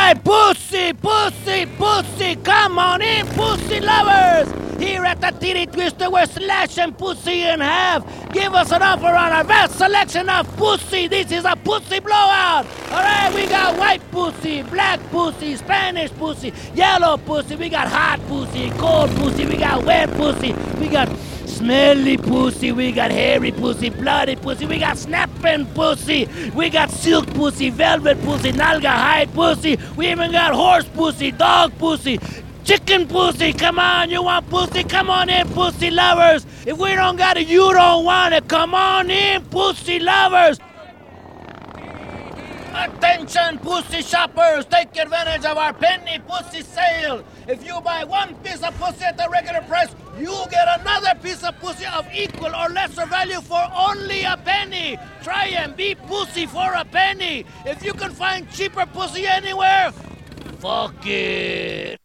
right, pussy, pussy, pussy, come on in, pussy lovers. Here at the Titty Twister, we're slashing pussy in half. Give us an offer on our vast selection of pussy. This is a pussy blowout. All right, we got white pussy, black pussy, Spanish pussy, yellow pussy. We got hot pussy, cold pussy. We got wet pussy. We got smelly pussy. We got hairy pussy, bloody pussy. We got snapping pussy. We got silk pussy, velvet pussy, nalga hide pussy. We even got horse pussy, dog pussy, chicken pussy. Come on, you want pussy? Come on in, pussy lovers. If we don't got it, you don't want it. Come on in, pussy lovers. Attention, pussy shoppers, take advantage of our penny pussy sale. If you buy one piece of pussy at the regular price, you get another piece of pussy of equal or lesser value for only a penny. Try and be pussy for a penny. If you can find cheaper pussy anywhere, fuck it.